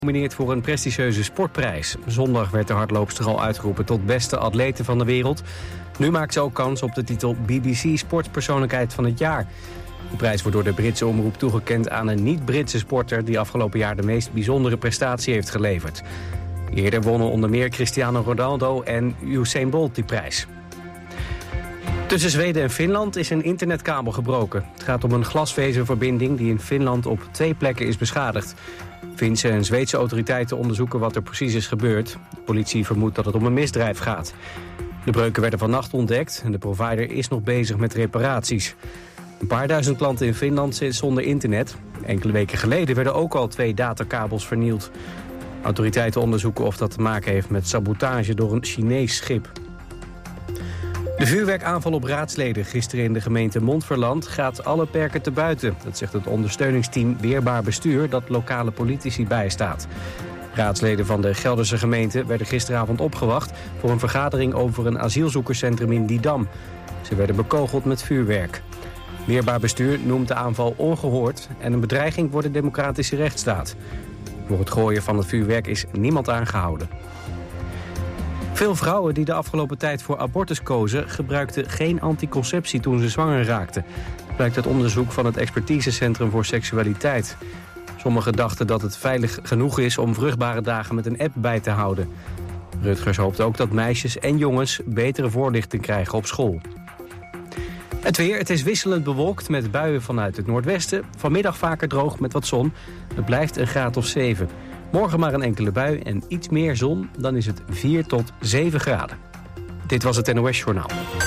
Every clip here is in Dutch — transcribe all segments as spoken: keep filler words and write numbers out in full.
Genomineerd voor een prestigieuze sportprijs. Zondag werd de hardloopster al uitgeroepen tot beste atlete van de wereld. Nu maakt ze ook kans op de titel B B C Sportpersoonlijkheid van het jaar. De prijs wordt door de Britse omroep toegekend aan een niet-Britse sporter die afgelopen jaar de meest bijzondere prestatie heeft geleverd. Eerder wonnen onder meer Cristiano Ronaldo en Usain Bolt die prijs. Tussen Zweden en Finland is een internetkabel gebroken. Het gaat om een glasvezelverbinding die in Finland op twee plekken is beschadigd. Finse en Zweedse autoriteiten onderzoeken wat er precies is gebeurd. De politie vermoedt dat het om een misdrijf gaat. De breuken werden vannacht ontdekt en de provider is nog bezig met reparaties. Een paar duizend klanten in Finland zitten zonder internet. Enkele weken geleden werden ook al twee datakabels vernield. Autoriteiten onderzoeken of dat te maken heeft met sabotage door een Chinees schip. De vuurwerkaanval op raadsleden gisteren in de gemeente Montferland gaat alle perken te buiten. Dat zegt het ondersteuningsteam Weerbaar Bestuur dat lokale politici bijstaat. Raadsleden van de Gelderse gemeente werden gisteravond opgewacht voor een vergadering over een asielzoekerscentrum in Didam. Ze werden bekogeld met vuurwerk. Weerbaar Bestuur noemt de aanval ongehoord en een bedreiging voor de democratische rechtsstaat. Voor het gooien van het vuurwerk is niemand aangehouden. Veel vrouwen die de afgelopen tijd voor abortus kozen gebruikten geen anticonceptie toen ze zwanger raakten. Dat blijkt uit onderzoek van het Expertisecentrum voor Seksualiteit. Sommigen dachten dat het veilig genoeg is om vruchtbare dagen met een app bij te houden. Rutgers hoopt ook dat meisjes en jongens betere voorlichting krijgen op school. Het weer, het is wisselend bewolkt met buien vanuit het noordwesten. Vanmiddag vaker droog met wat zon. Het blijft een graad of zeven. Morgen maar een enkele bui en iets meer zon, dan is het vier tot zeven graden. Dit was het N O S-journaal.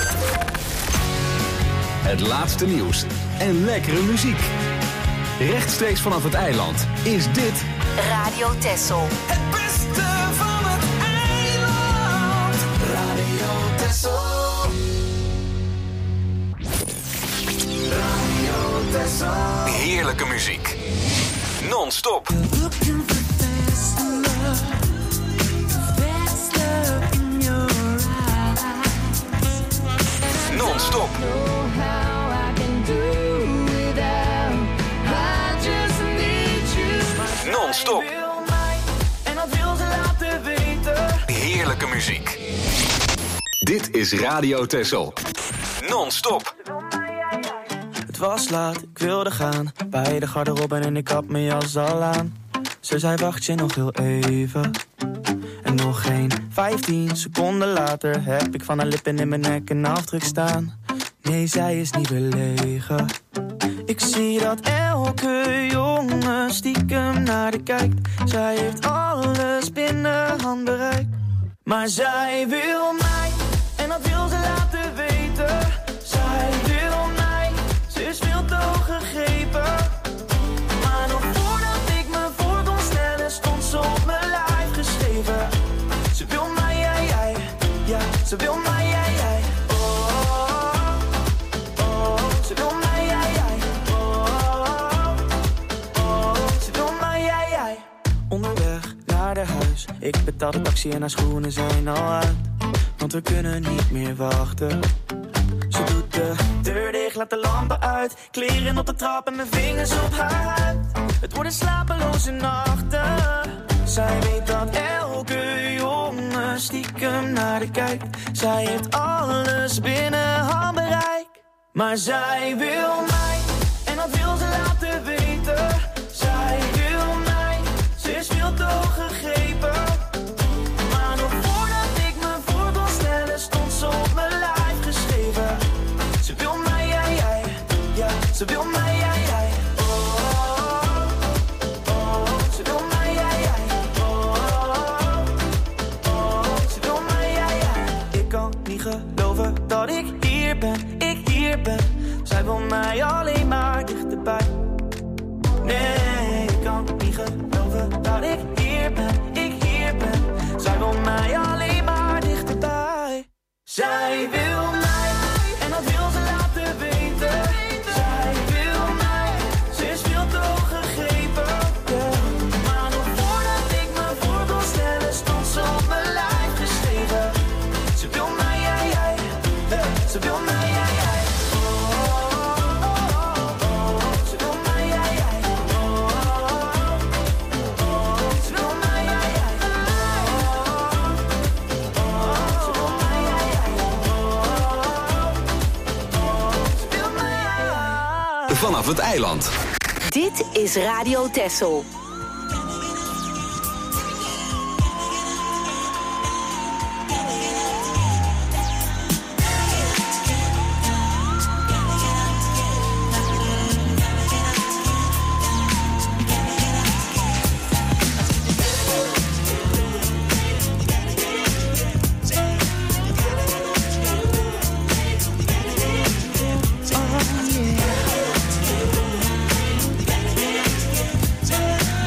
Het laatste nieuws en lekkere muziek. Rechtstreeks vanaf het eiland is dit Radio Texel. Het beste van het eiland. Radio Texel. Radio Texel. heerlijke muziek. Non-stop. Non-stop. Non-stop. Heerlijke muziek. Dit is Radio Texel. Non-stop. Het was laat, ik wilde gaan. Bij de garderobe en ik had mijn jas al aan. Ze zei wacht je nog heel even. En nog geen vijftien seconden later heb ik van haar lippen in mijn nek een afdruk staan. Nee, zij is niet belegen. Ik zie dat elke jongen stiekem naar de kijkt. Zij heeft alles binnen handbereik. Maar zij wil mij, en dat wil ze laten weten. Zij wil mij, ze is veel te hoog gegrepen. Maar nog voordat ik me voor kon stellen, stond ze op mijn lijf geschreven. Ze wil mij, jij, jij, ja, ze wil mij, jij, jij. Onderweg naar de huis. Ik betaal de taxi en haar schoenen zijn al uit. Want we kunnen niet meer wachten. Ze doet de deur dicht, laat de lampen uit. Kleren op de trap en mijn vingers op haar huid. Het worden slapeloze nachten. Zij weet dat elke jongen stiekem naar de kijkt. Zij heeft alles binnen handbereik. Maar zij wil mij, en dat wil ze laten weten. Zij wil mij, ze is veel te hoog gegrepen. Maar nog voordat ik me voor kon stellen, stond ze op mijn lijf geschreven. Ze wil mij, jij, jij, ja, ze wil mij, jij, jij. Oh, oh, oh, ze wil mij, jij, jij. Oh, oh, ze wil mij, jij, jij. Ik kan niet geloven dat ik hier ben, ik hier ben. Zij wil mij alleen maar dichterbij. Nee, ik kan niet geloven dat ik hier ben, ik hier ben. Zij wil mij alleen maar dichterbij. Zij wil mij, en dat wil ze laten weten. Zij wil mij, ze is veel te hoog gegrepen. Yeah. Maar nog voordat ik me voor kon stellen, stond ze op mijn lijf geschreven. Ze wil mij, jij, jij, yeah. Ze wil mij, jij, jij. Ze wil vanaf het eiland. Dit is Radio Texel. Oh, yeah.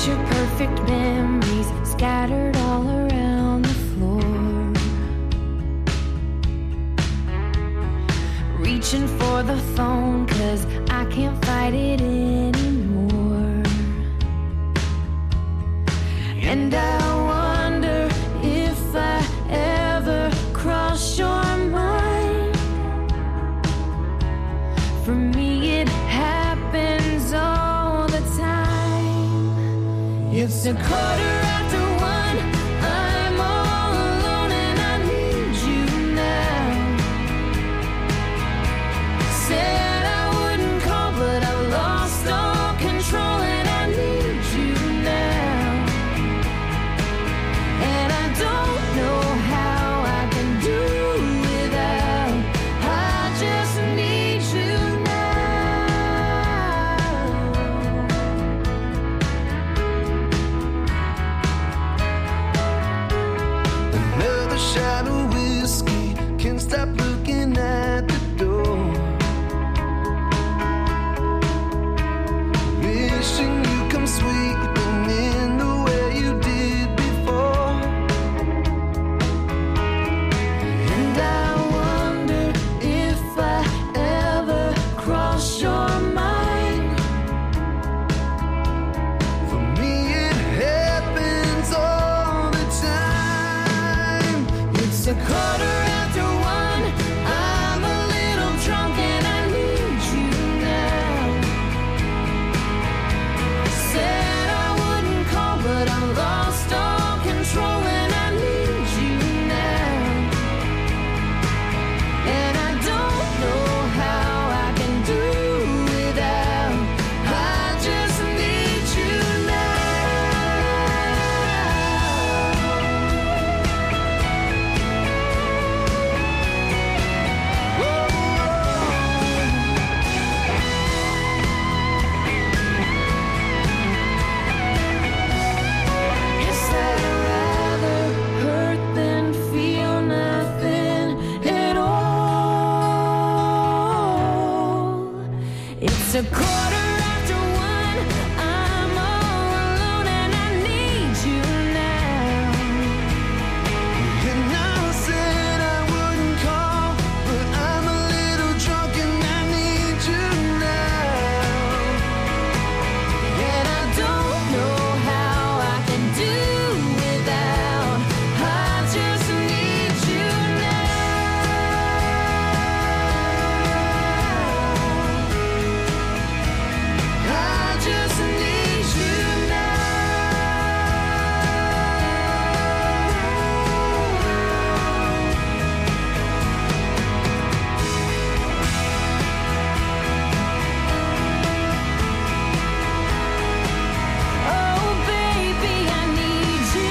picture perfect memories scattered all around the floor. Reaching for the phone, cause I can't fight it anymore. And I wonder if I ever cross your mind. For me it happens all the time. It's a quarter after one, I'm all alone and I need you now. Said I wouldn't call, but I lost all control and I need you now. And I don't know how I can do without. I just need you now. Another shot of whiskey, can't stop looking at the door. Wishing you come sweeping in the way you did before. And I wonder if I ever cross your mind. For me it happens all the time. It's a quarter after one, I'm a little drunk and I need you now. Said I wouldn't call, but I lost all control and I need you now. And I don't know how I can do without. I just need you Guess I'd rather hurt than feel nothing at all. It's a quarter after one, I'm all alone and I need you now. And I said I wouldn't call, but I'm a little drunk and I need you now. And I don't know how I can do without. I just need you now. I just need you now. Oh, baby, I need you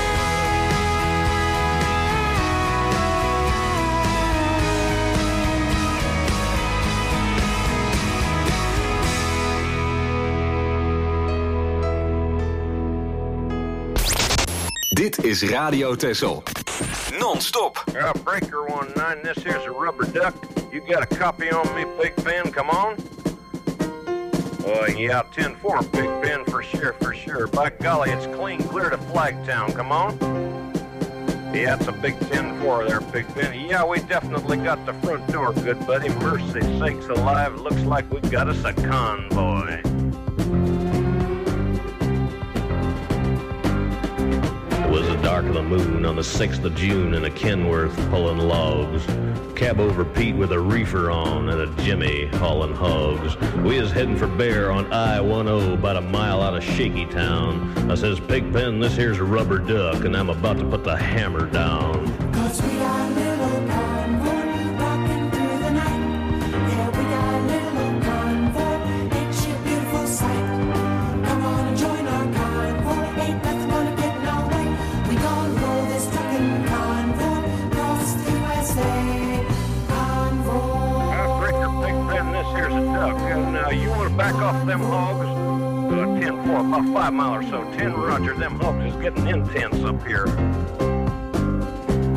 Dit is Radio Texel. Non-stop. Uh, breaker one nine, this here's a rubber duck. You got a copy on me, Big Ben? Come on. Uh, yeah, ten four, Big Ben, for sure, for sure. By golly, it's clean clear to Flagtown. Come on. Yeah, it's a big ten four there, Big Ben. Yeah, we definitely got the front door, good buddy. Mercy sakes alive, looks like we've got us a convoy. It was the dark of the moon on the sixth of June in a Kenworth pulling logs. Cab over Pete with a reefer on and a Jimmy hauling hogs. We is heading for Bear on I ten, about a mile out of Shaky Town. I says, Pigpen, this here's a rubber duck, and I'm about to put the hammer down. Cause we got a little convoy rocking through the night. Yeah, we got a little convoy, ain't she a beautiful sight? Come on and join our convoy, ain't nothing gonna get in our way. We gonna roll this trucking convoy across the U S A. Convoy. Uh, Breaker, Pigpen, this here's a duck, and uh, you want to back off them hogs? Uh, ten four, about five mile or so. ten Roger, them hogs is getting intense up here.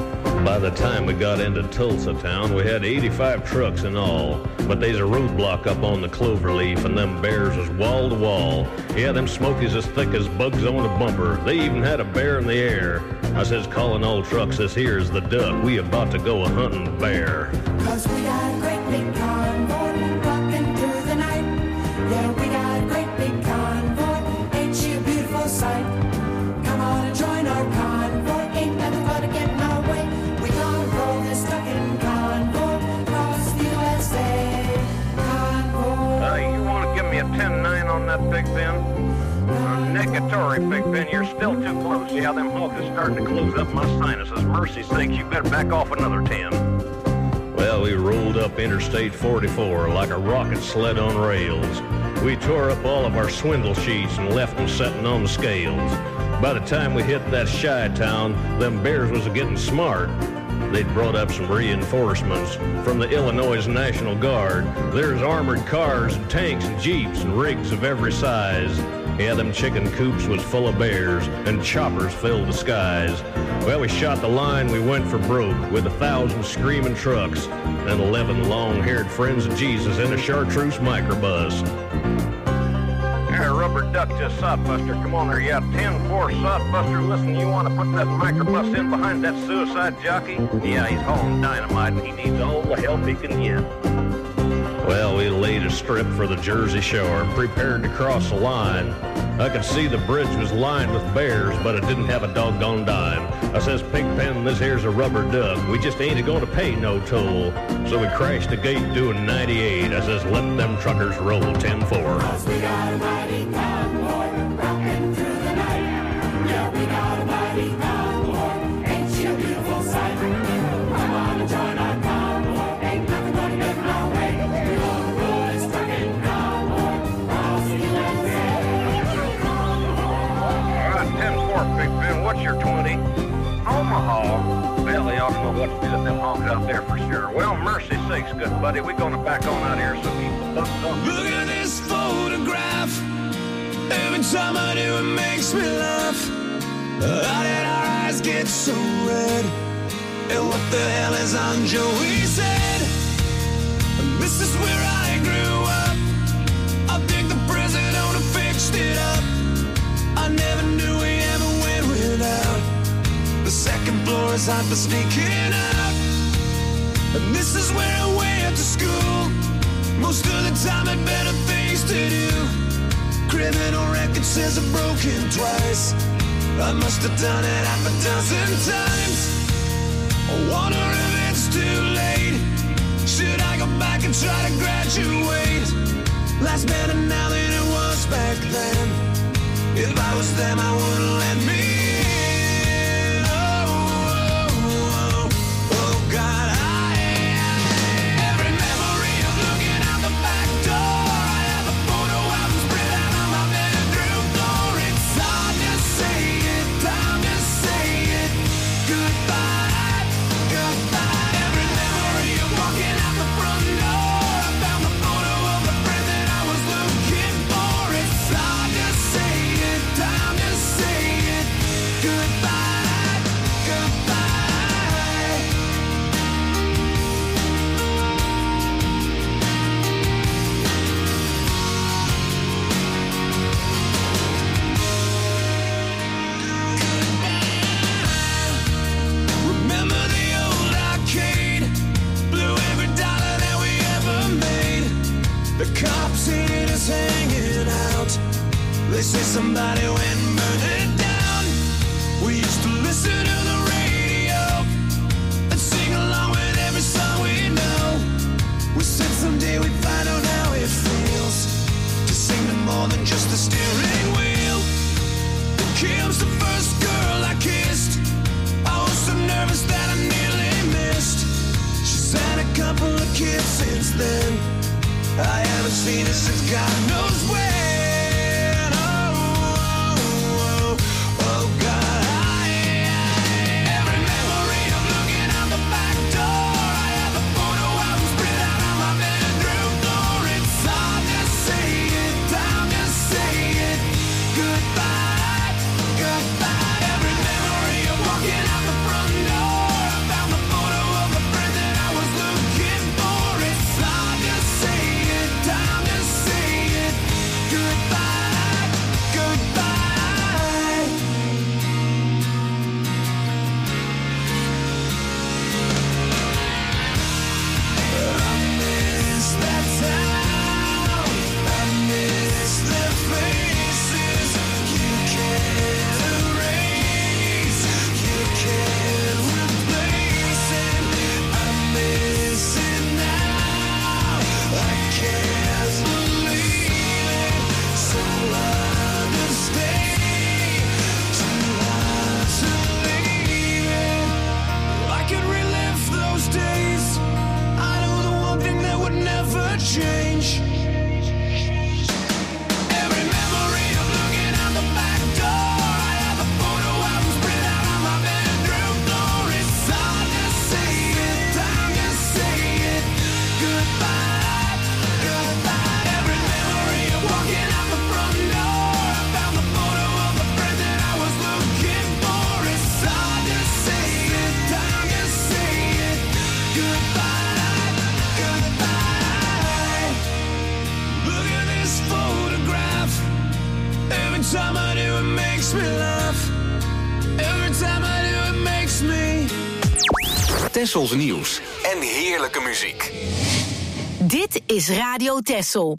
By the time we got into Tulsa town, we had eighty-five trucks in all. But there's a roadblock up on the Cloverleaf, and them bears was wall to wall. Yeah, them smokies as thick as bugs on a bumper. They even had a bear in the air. I says, calling all trucks, this here's the duck. We about to go a-hunting bear. Cause we got a great big convoy rocking through the night. Yeah, we got a great big convoy. Ain't she a beautiful sight? Come on and join our convoy. Ain't nothing but to get in our way. We gonna roll this ducking convoy across the U S A. Convoy. Uh, you want to give me a ten nine on that Big Ben? Uh, negatory, Big Ben, you're still too close. Yeah, them hogs is starting to close up my sinuses. Mercy sakes, you better back off another ten. Well, we rolled up Interstate forty-four like a rocket sled on rails. We tore up all of our swindle sheets and left them setting on the scales. By the time we hit that Chi-town, them bears was getting smart. They'd brought up some reinforcements from the Illinois National Guard. There's armored cars and tanks and jeeps and rigs of every size. Yeah, them chicken coops was full of bears, and choppers filled the skies. Well, we shot the line, we went for broke, with a thousand screaming trucks, and eleven long-haired friends of Jesus in a chartreuse microbus. Hey, Rubber Duck to Sodbuster, come on there, yeah, ten four Sodbuster, listen, you want to put that microbus in behind that suicide jockey? Yeah, he's hauling dynamite, and he needs all the help he can get. Well, we laid a strip for the Jersey Shore and prepared to cross the line. I could see the bridge was lined with bears, but it didn't have a doggone dime. I says, Pigpen, this here's a Rubber Duck. We just ain't going to pay no toll. So we crashed the gate doing ninety-eight. I says, let them truckers roll ten four. Cause we got a mighty convoy rocking through the night. Yeah, we got a mighty convoy. Ain't she a beautiful sight? Come on and join our convoy. Ain't nothing gonna get in our way. We gonna roll this trucking convoy across the U S A. All right, ten four, Big Ben, what's your twenty? Omaha. Well, they ought to know what to do with them hogs out there for sure. Well, mercy sakes, good buddy, we're gonna back on out here, so keep the thumbs up. Look at this photograph. Every time I do, it makes me laugh. How did our eyes get so red? And what the hell is on Joey's head? And this is where I grew up. I think the president owner fixed it up. I never knew we ever went without. The second floor is hot for sneaking out. And this is where I went to school. Most of the time had better things to do. Criminal record says I've broken twice. I must have done it half a dozen times. I wonder if it's too late. Should I go back and try to graduate? Life's better now than it was back then. If I was them, I wouldn't let me in. Oh, oh, oh, oh God, I, every memory of looking out the back door. I have a photo album spread out on my bedroom floor. It's hard to say it, time to say it. Goodbye, goodbye. Every memory of walking out the front door. I found the photo of the friend that I was looking for. It's hard to say it, time to say it. Goodbye, goodbye. Remember the old arcade? Blew every dollar that we ever made. The cops hated us hanging out. They say somebody went and burned it down. We used to listen to the radio and sing along with every song we know. We said someday we'd find out how it feels to sing to more than just the steering wheel. Then Kim's the first girl I kissed. I was so nervous that I nearly missed. She's had a couple of kids since then. I haven't seen her since God knows when. Oh, oh, oh, oh God, I, every memory of looking out the back door. I have a photo album spread out on my bedroom floor. It's hard to say it, time to say it. Goodbye, goodbye. Every memory of walking out the front door. I found the Every time I do it makes me laugh. Every time I do it makes me. Tessels nieuws en heerlijke muziek. Dit is Radio Tessel.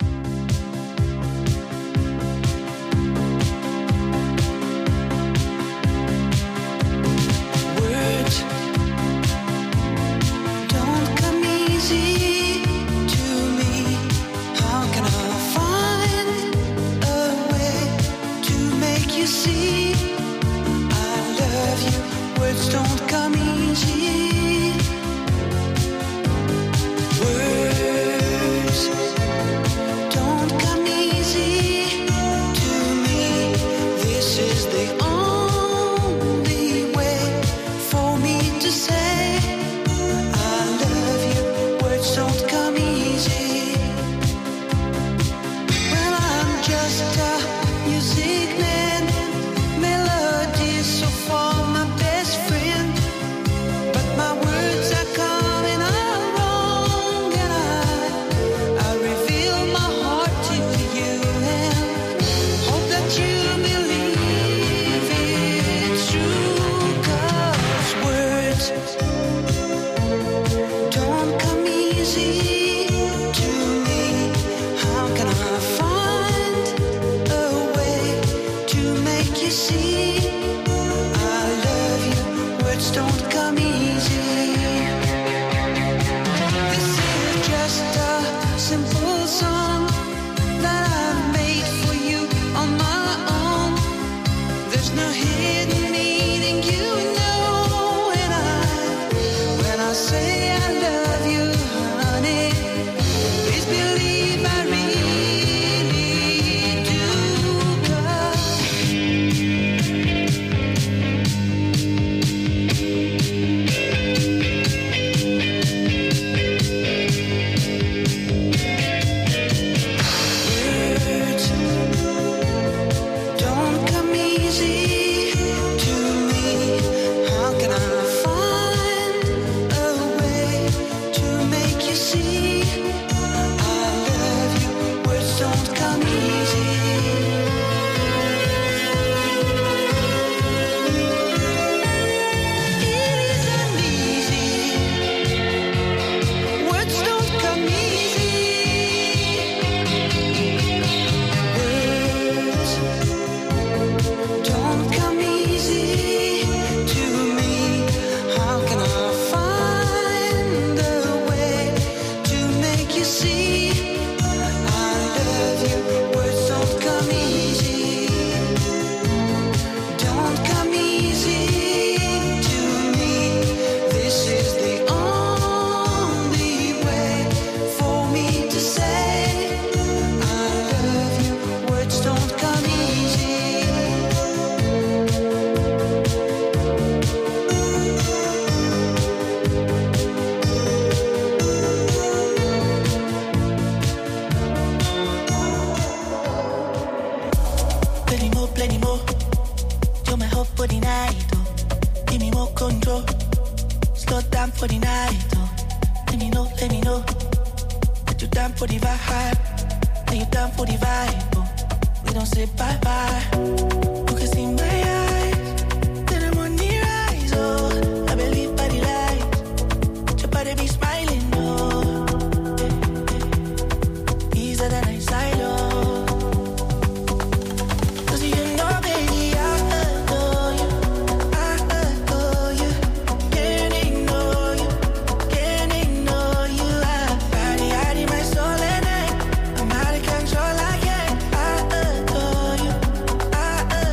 I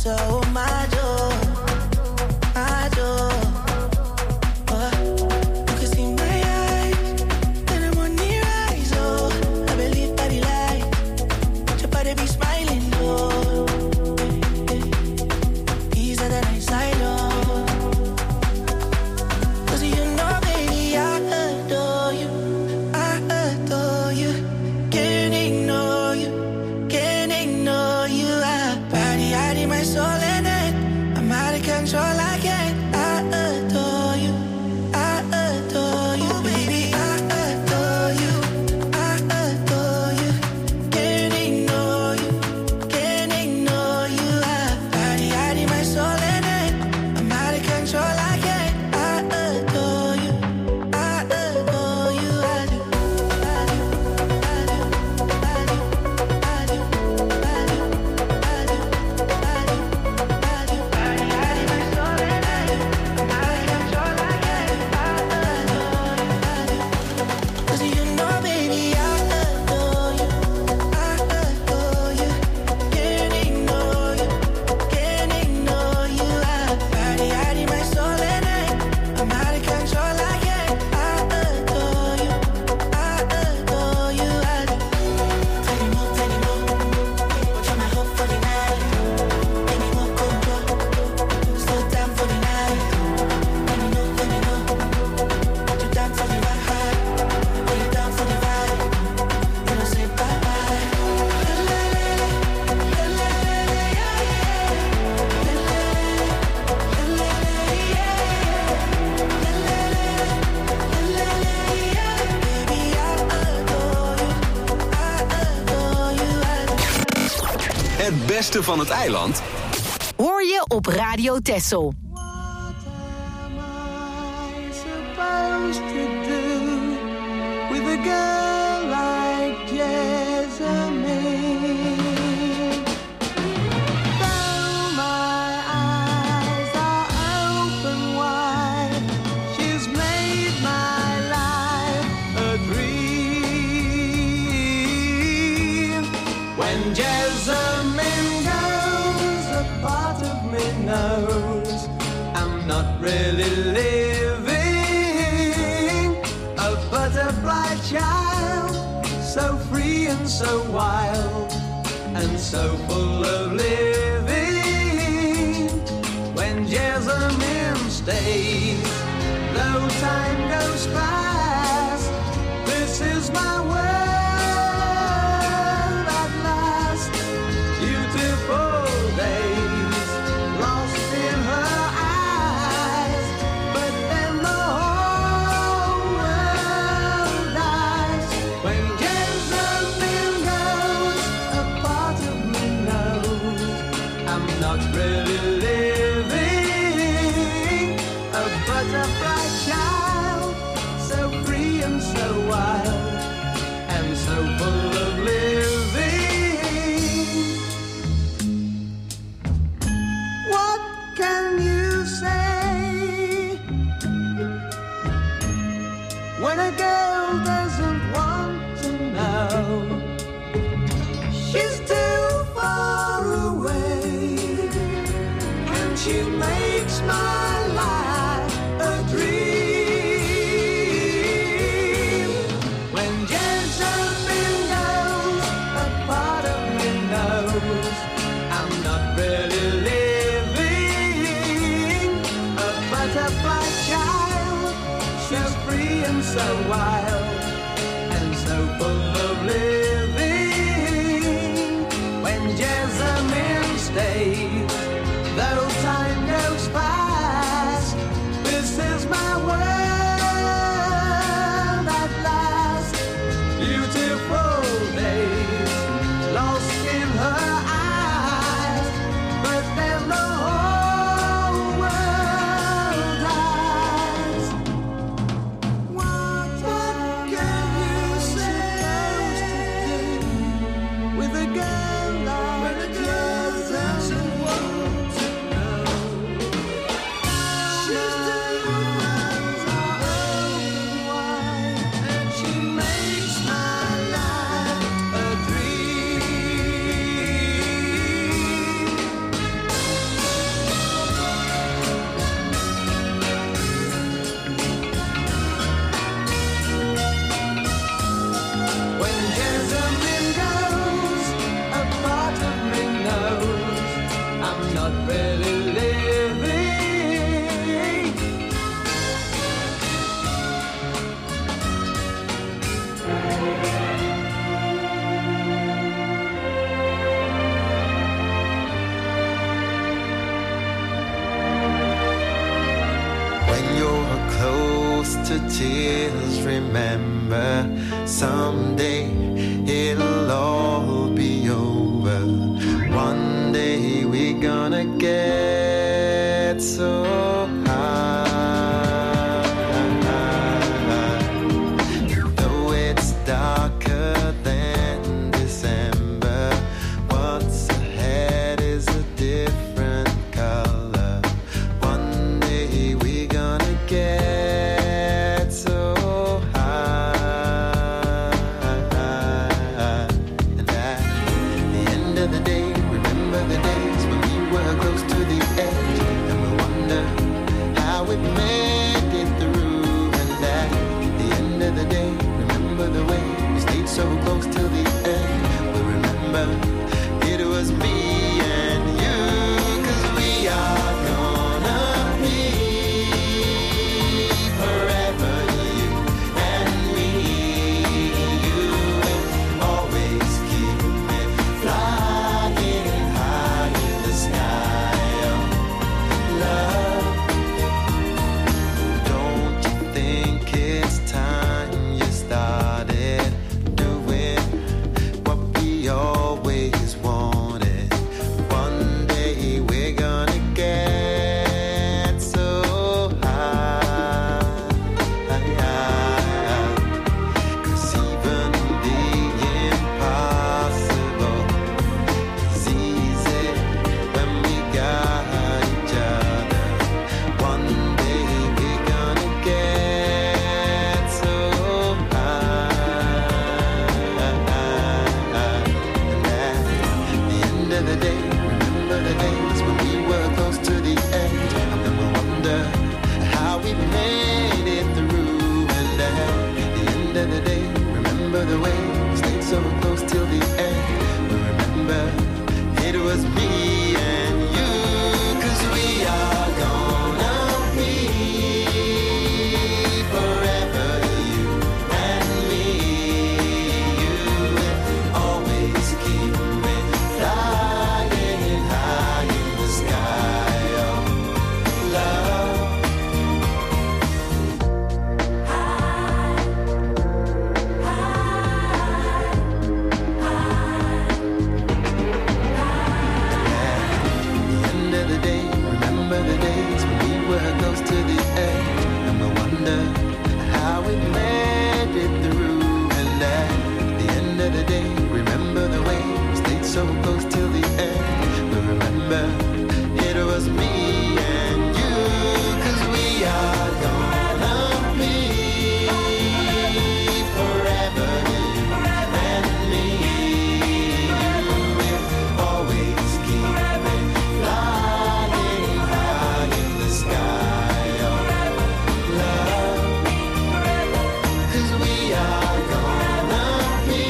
so my door, my door. Oh, you can see my eyes when I'm on the rise. Oh, I believe by the light, your body be smiling. Oh, these are the nights I know. 'Cause you know, baby, I adore you, I adore you. Can't ignore you, can't ignore you. I body, I need my soul in it. I'm out of control, I can't. I adore you, I adore you, baby. I adore you, I adore you. Can't ignore you, can't ignore you. I body, I need my soul in it. I'm out of control, I can't. I adore you, I adore you. I do, I do, I do, I do, I do, I do, I do, I do, I do. Body, I need my soul in it. I'm out of control, I can't. I adore you, I do. 'Cause you know, baby, I adore you, I adore you. Can't ignore you, can't ignore you. I body, I need my soul in it. I'm out of control, I can't. I adore you, I adore you. I do. Tiny more, tiny more. Watch out my hope for the night. Make me more control. Slow down for the night. When you know, when you know. Put you down for the ride. Put you down for the ride. You don't say bye bye. Baby, I adore you, I adore you, I do. Het beste van het eiland Hoor je op Radio Texel. What am I supposed to do with a girl like Jessamine? Though my eyes are open wide, she's made my life a dream. When Jessamine goes, a part of me knows I'm not really living. A butterfly child, so free and so wild, and so full of living. When Jessamine stays, though time goes fast, this is my world at last. Beautiful days lost in her eyes, but then the whole world dies. When Jessamine goes, a part of me knows I'm not really living. A butterfly child, so free and so wild, and so full of living. What can you say when a girl doesn't want to know? She's too far away, and she makes my life a dream. When Jessamine goes, a part of me knows I'm not really living. A butterfly child, so free and so wild, and so full of living. When Jessamine stays, though time goes fast, this is my world at last. Beautiful days lost in her eyes, but then the whole world dies. What can you say to tears. Remember, someday it'll all be over. One day we're gonna get so high. Though it's darker than December, what's ahead is a different color. One day we're gonna get so high. And at the end of the day, remember the days when we were close to the edge, and we wonder how we made it through. And at the end of the day, remember the way we stayed so close till the end. We remember it was me and you, 'cause we are gonna be forever, you and me. You will always keep me flying high in the sky. Oh, love, don't you think it's time you started doing what we always wanted? One day we're gonna get so high. 'Cause even the impossible is easy when we got each other. One day we're gonna get so high. And at the end of the day, remember the days when we were close to the edge, and then we'll wonder how we made it through. And at the end of the day, remember the way we stayed so close till the end. We remember it was me and you, 'cause we are gonna be forever, you and me. You will always keep me flying high in the sky. Oh, love. At the end of the day, remember the days when we were close to the edge, and we wonder how we made it through. And at the end of the day, remember the way we stayed so close till the end. We remember it was me and you, 'cause we are gonna be forever, you and me. You will always keep me flying high in the sky. Oh, love, 'cause we are gonna be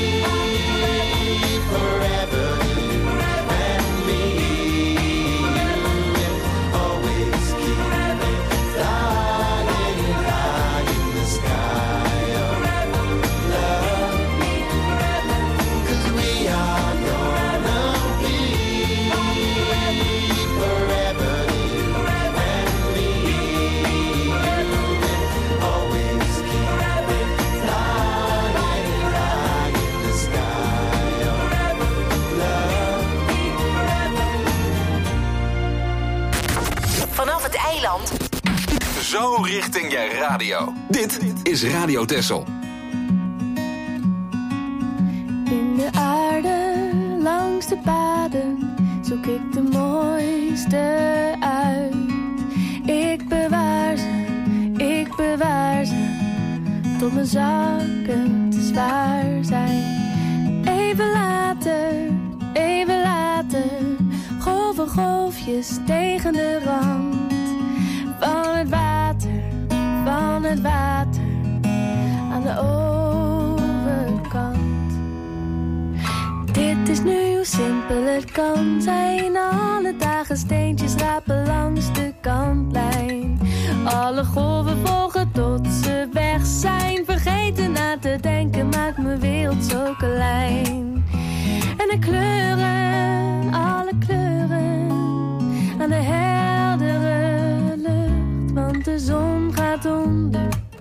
forever, you and me. You will always keep me flying high in the sky. Oh, love, 'cause we are gonna be forever, you and me. You will always keep me flying high in the sky. Oh, love. Vanaf het eiland Zo richting je radio. Dit is Radio Texel. In de aarde, langs de paden, zoek ik de mooiste uit. Ik bewaar ze, ik bewaar ze, tot mijn zakken te zwaar zijn. Even later, even later, golven golfjes tegen de rand. Van het water, van het water, aan de overkant. Dit is nu hoe simpel het kan zijn. Alle dagen steentjes rapen langs de kantlijn. Alle golven volgen tot ze weg zijn. Vergeten na te denken maakt mijn wereld zo klein. En de kleuren, alle kleuren, aan de heldere lucht. Want de zon gaat onder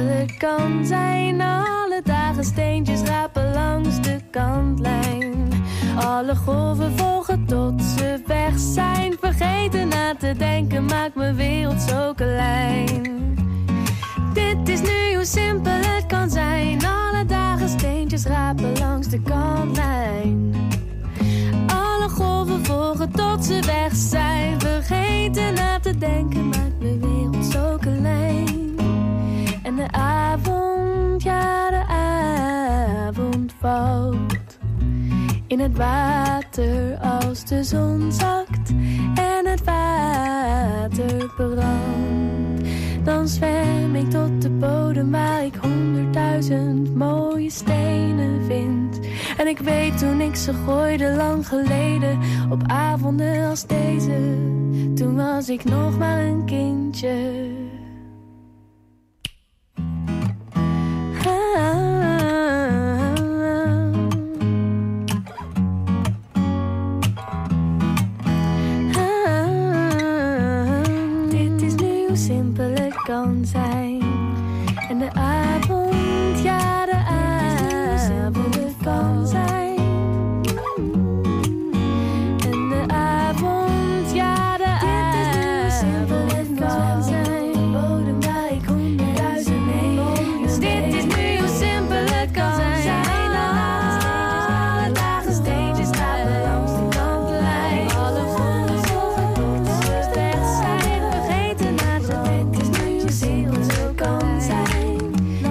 het kan zijn. Alle dagen steentjes rapen langs de kantlijn. Alle golven volgen tot ze weg zijn. Vergeten na te denken maakt mijn wereld zo klein. Dit is nu hoe simpel het kan zijn. Alle dagen steentjes rapen langs de kantlijn. Alle golven volgen tot ze weg zijn. Vergeten na te denken maakt mijn wereld zo klein. En de avond, ja de avond valt in het water als de zon zakt en het water brandt. Dan zwem ik tot de bodem waar ik honderdduizend mooie stenen vind. En ik weet toen ik ze gooide lang geleden, op avonden als deze, toen was ik nog maar een kindje. Kan zijn. En de avond, ja de avond kan zijn. En de avond, ja de avond kan zijn. Bodem waar ik honderdduizend dus dit is nu hoe simpel het kan zijn. Alle dagen steentjes rapen langs de kantlijn. Alle golven volgen tot ze weg zijn. Vergeten na te denken. Kan zijn.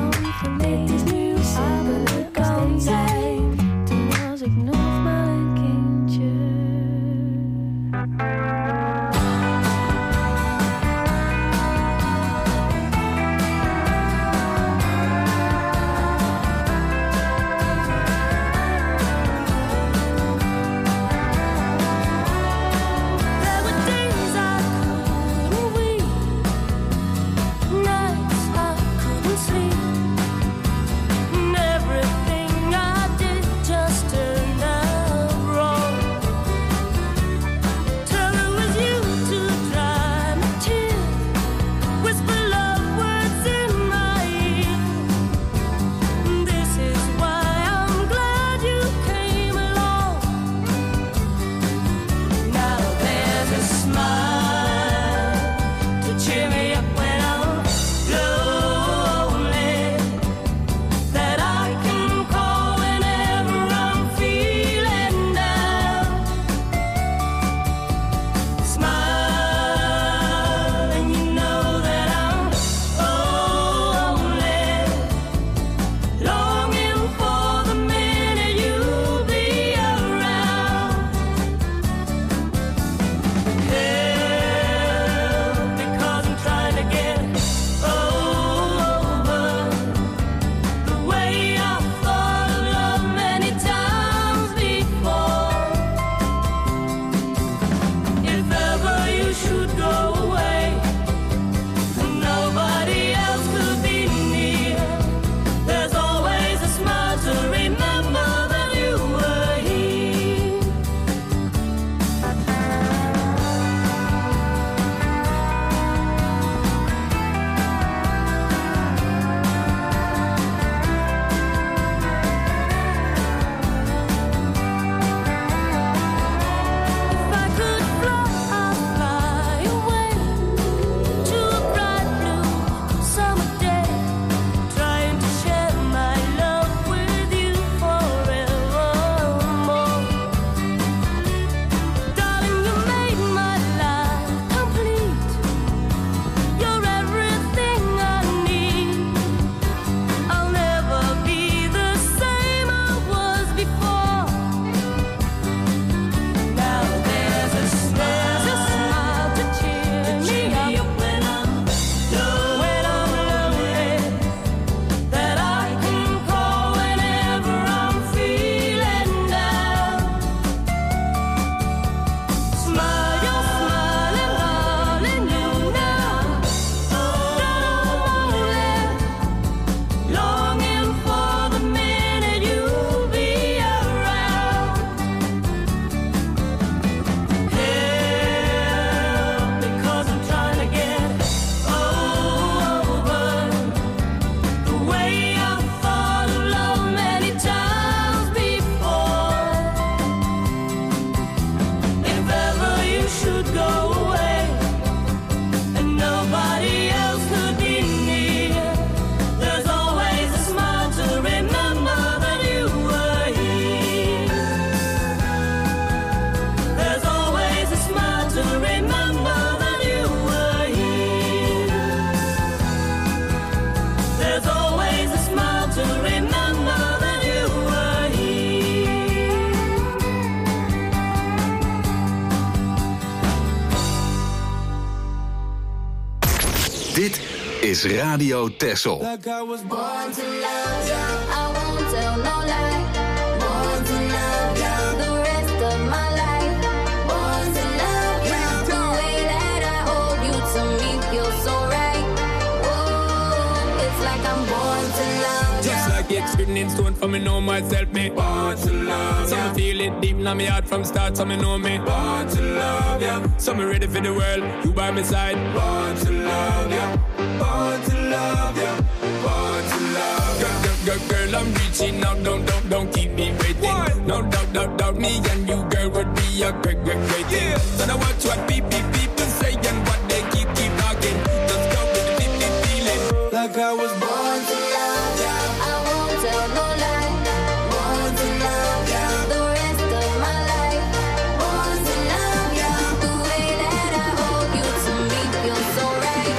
is Radio Texel. Like I was Born to love you, I won't tell no lie. Born to love you, the rest of my life. Born to love you, the way that I hold you to me feels so right. Whoa, it's like I'm born to love you. Just like it's written in stone for me know myself, me born to love ya. So me feel it deep in my heart from start, so me know me born to love ya. So me ready for the world, you by my side. Born to love ya, born to love ya, born to love ya. Girl, girl, girl, I'm reaching out, don't, don't, don't keep me waiting. What? No doubt, doubt, doubt, me and you, girl, would be a great, great, great thing. Yeah. So now watch what people, people say and what they keep, keep talking. Let's go with the deep, deep feeling. like I was born to love ya. I won't tell no lie. Born to love ya, the rest of my life. Born to love ya, the way that I hold you to me feels so right.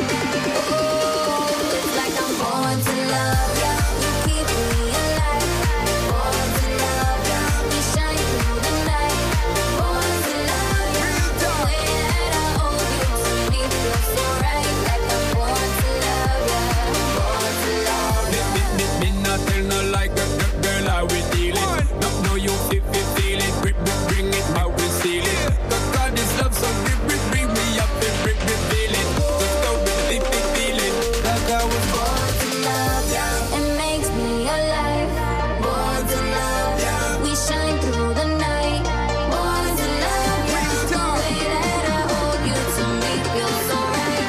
Oh, it's like I'm born to love ya. You keep me alive. Born to love ya, we shine through the night. Born to love ya, the way that I hold you to me feels so right. Like I'm born to love ya. Born to love ya. Me, me, me not tell no lie, girl, girl, girl, how we deal it. No, no, you feel, feel, feel it. Bring, bring, bring it, how we seal it. Cause God is love, so bring, bring, bring me up and bring, bring, feel it. Let's go with the deep, deep feeling. Like I was born To love ya, it makes me alive. Born to love ya, we shine through the night. Born to love ya, the way that I hold you to me feels so right.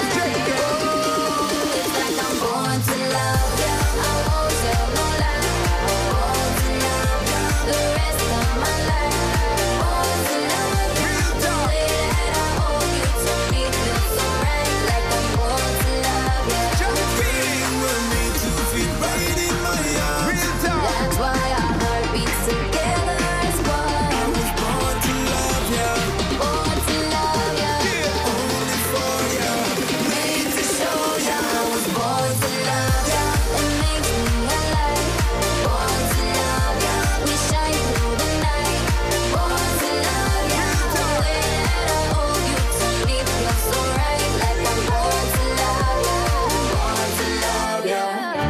Oh, it's like I'm born to love ya. I won't tell no lie. Born to love ya, the rest of my life. Born to love ya, the way that I hold you to me feels so right. Like I'm born to love ya. feeling with me, two feet right in my arms. That's why our heart beats together as one. I was born to love ya, Born to love ya, only for ya, made to show ya. I was born to love ya. It makes me alive. Born to love ya, we shine through the night. Born to love ya, the way that I hold you to me feels so right. Like I'm born to love ya. Born to love ya.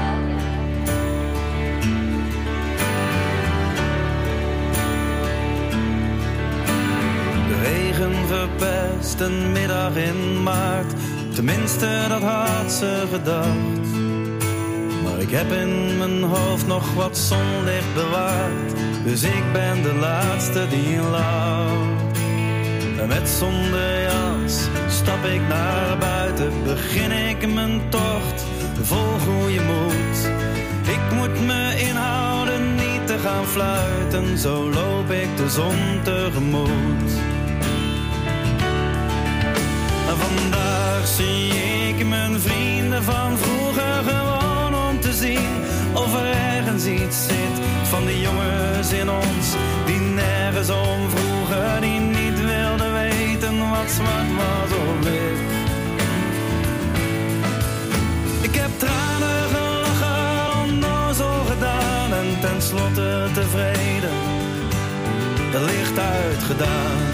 De regen verpest een middag in maart. Tenminste, dat had ze gedacht. Maar ik heb in mijn hoofd nog wat zonlicht bewaard. Dus ik ben de laatste die lacht. En met zonder jas stap ik naar buiten. Begin ik mijn tocht vol goede moed. Ik moet me inhouden niet te gaan fluiten. Zo loop ik de zon tegemoet. En vandaag zie ik mijn vrienden van vroeger gewoon om te zien of er ergens iets zit van die jongens in ons die nergens om vroegen, die niet wilden weten wat zwart was of wit. Ik heb tranen gelachen, onnozel gedaan en tenslotte tevreden, het licht uitgedaan.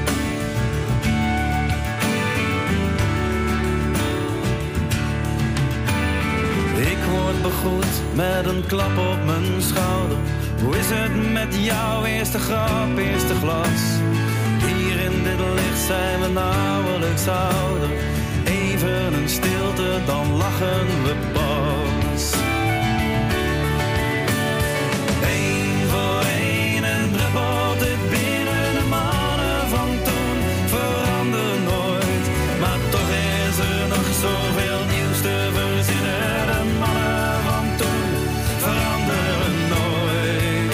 Ik word begroet met een klap op mijn schouder. Hoe is het met jou? Eerste grap, eerste glas. Hier in dit licht zijn we nauwelijks ouder. Even een stilte, dan lachen we pas. Eén voor één en druppelt het binnen. De mannen van toen veranderen nooit. Maar toch is er nog zoveel nieuws te verzinnen. De mannen van toen veranderen nooit.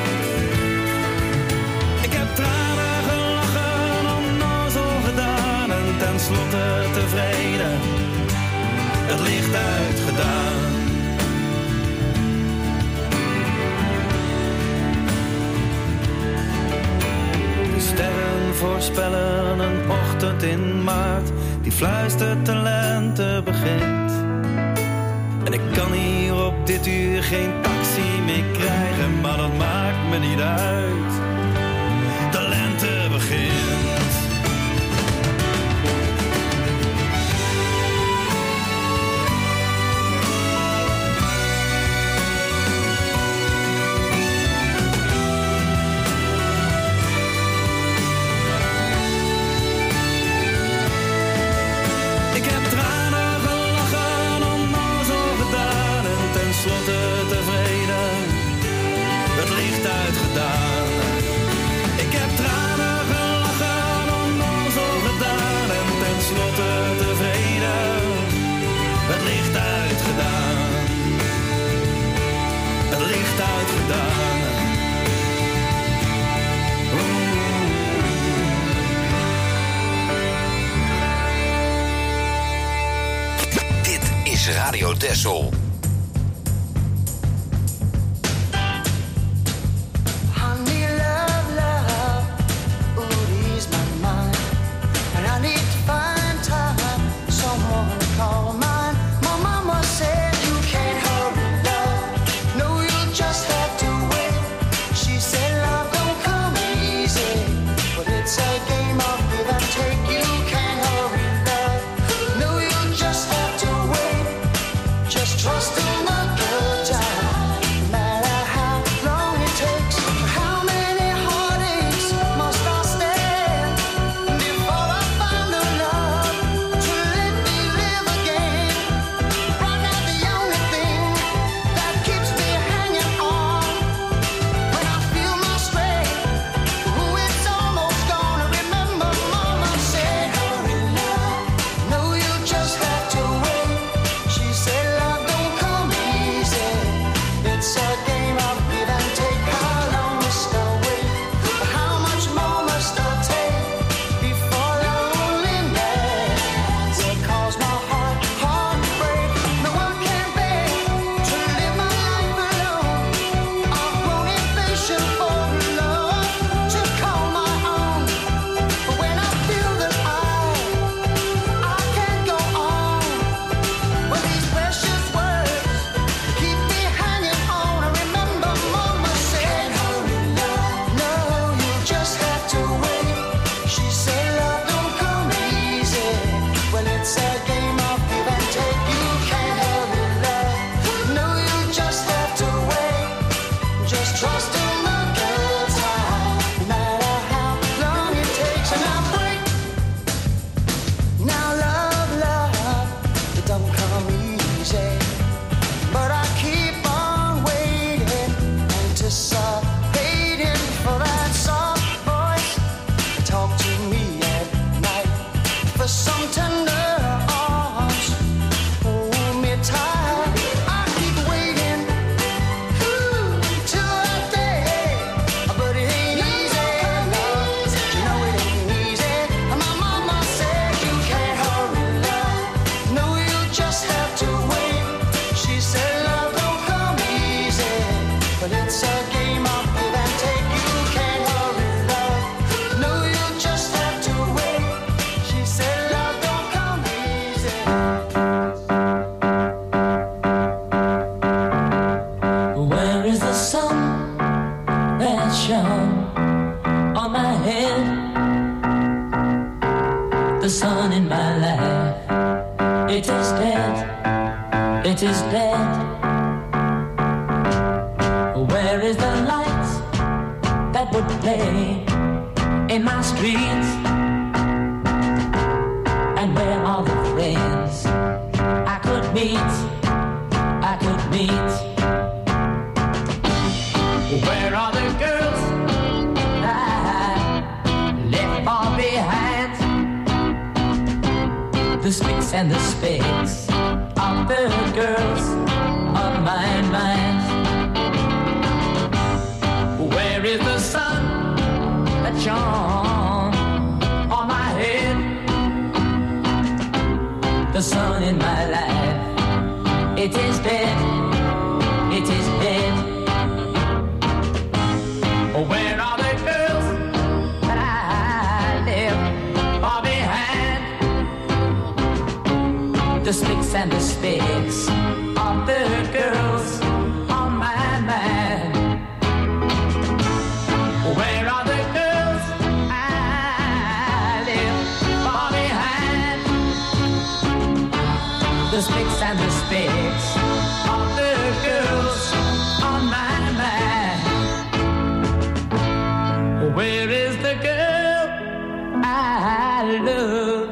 Ik heb tranen gelachen, onnozel gedaan en tenslotte tevreden, het licht uitgedaan. De sterren voorspellen een ochtend in maart die fluistert de lente begint. En ik kan hier op dit uur geen taxi meer krijgen, maar dat maakt me niet uit. De lente begint. tenslotte tevreden, het licht uitgedaan. Ik heb tranen gelachen, onnozel gedaan en tenslotte tevreden, het licht uitgedaan. Het licht uitgedaan. Dit is Radio Texel.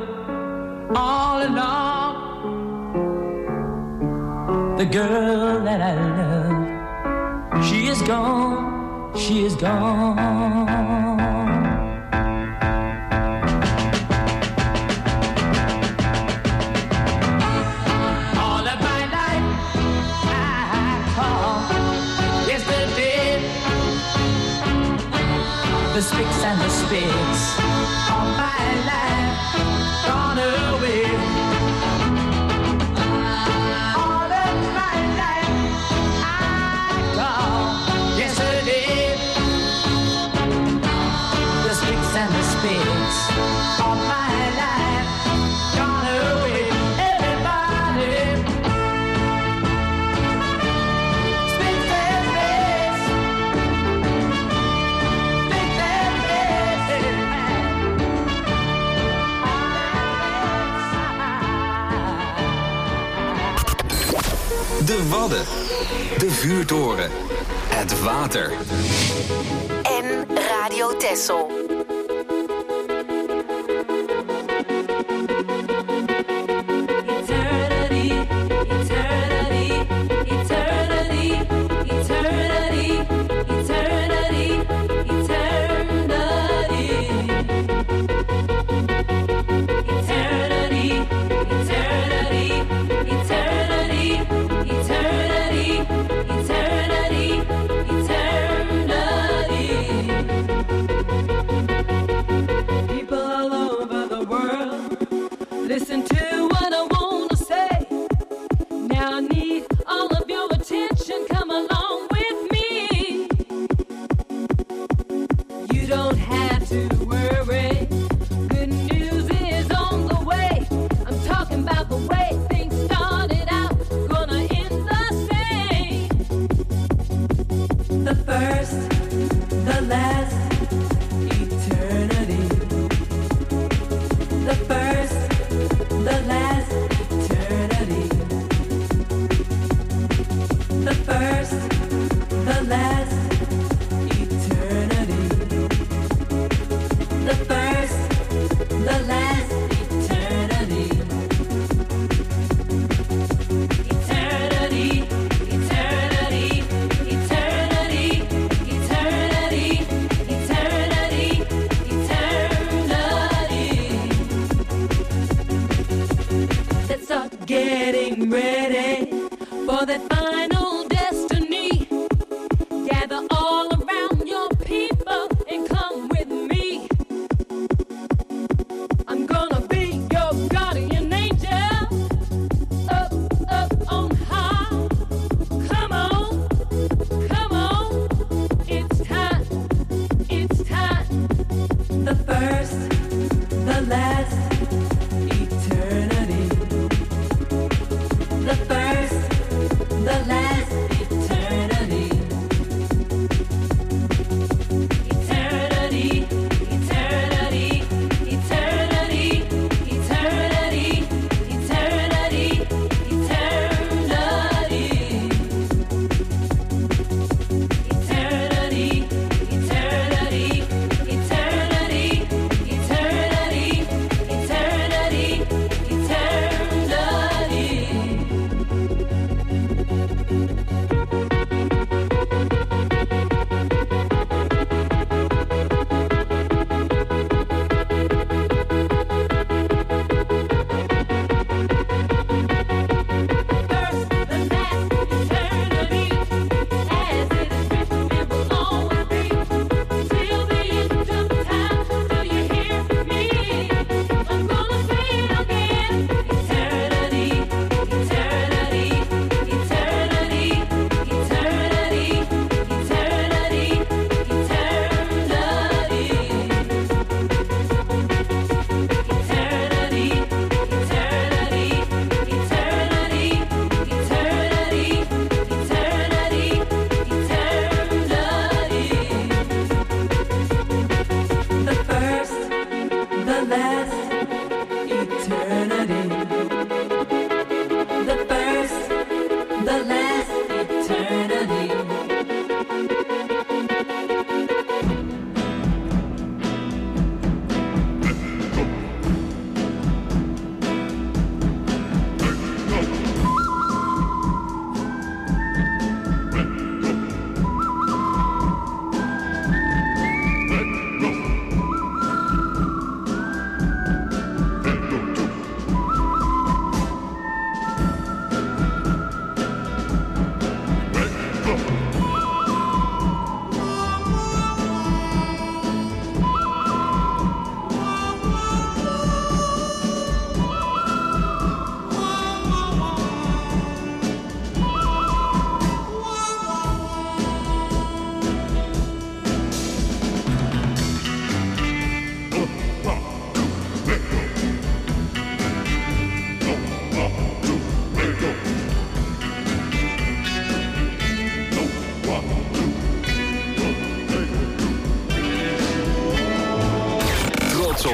The girl that I love. She is gone, she is gone. All of my life I call yesterday. The sticks and the spits of my life gone away. All of my life I call yesterday. The sticks and the spits of my life gone away. Everybody, sticks and spits, sticks and De Wadden. De vuurtoren. Het water. En Radio Texel. Eternity, eternity, eternity, eternity, eternity, eternity. Eternity, eternity, eternity, eternity, eternity, eternity.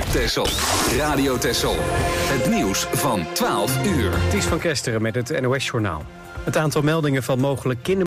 Texel. Radio Texel. Het nieuws van twaalf uur. Ties van Kesteren met het N O S-journaal. Het aantal meldingen van mogelijk kindermishandeling